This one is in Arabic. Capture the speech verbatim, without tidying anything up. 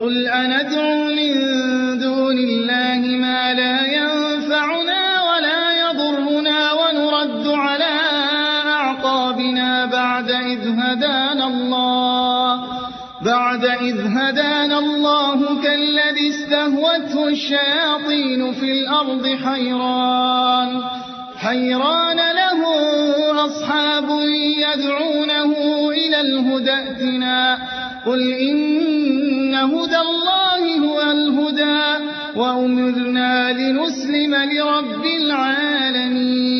قُلْ أَنَدْعُو مِن دُونِ اللَّهِ مَا لَا يَنفَعُنَا وَلَا يَضُرُّنَا وَنُرَدُّ عَلَىٰ أَعْقَابِنَا بَعْدَ إِذْ هَدَانَا اللَّهُ كَالَّذِي اسْتَهْوَتْهُ الشَّيَاطِينُ فِي الْأَرْضِ حَيْرَانَ لَهُ أَصْحَابٌ يَدْعُونَهُ إِلَى الْهُدَى ائْتِنَا قُلْ إِنَّ هُدَى اللَّهِ هُوَ الْهُدَىٰ وَأُمِرْنَا لِنُسْلِمَ لِرَبِّ الْعَالَمِينَ